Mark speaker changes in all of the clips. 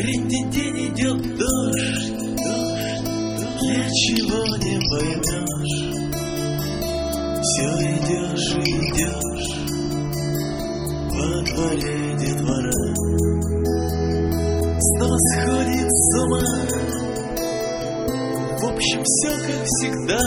Speaker 1: Третий день идет дождь, ничего не поймешь. Все идешь и идешь, во дворе детвора снова сходит с ума. В общем, все как всегда.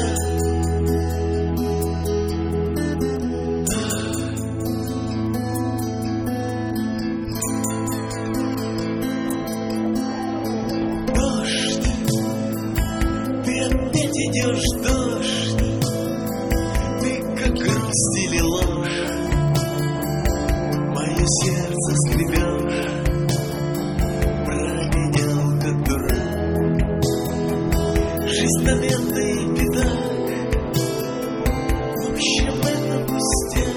Speaker 1: Идешь, дождь, ты как грусть или ложь, мое сердце скребешь, променял как дурак. Жизнь наверное и беда, в общем это пустяк.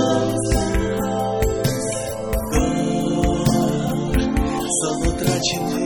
Speaker 1: Утрачен